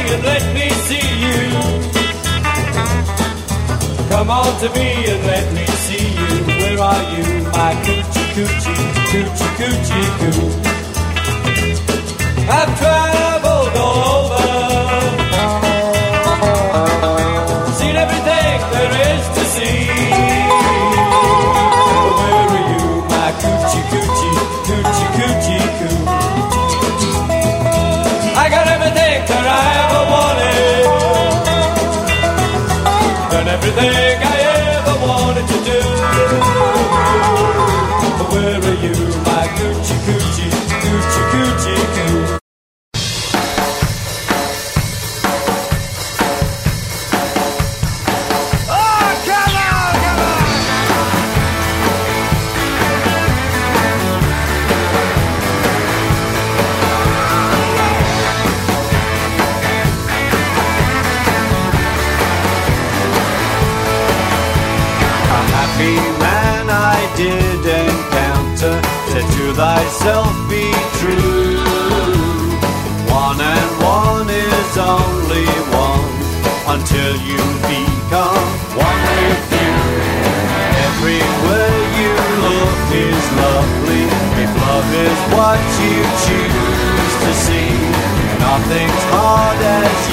and let me see you. Come on to me and let me see you. Where are you, my coochie coochie, coochie coochie coo? I've traveled all over, seen everything there is to see. Where are you, my coochie coochie, coochie coochie coo? I got everything that I ever wanted, done everything I ever wanted to do. Where are you, my coochie coochie, coochie coochie coo? Man I did encounter, said to thyself be true. One and one is only one, until you become one with you. Everywhere you look is lovely, if love is what you choose to see. Nothing's hard as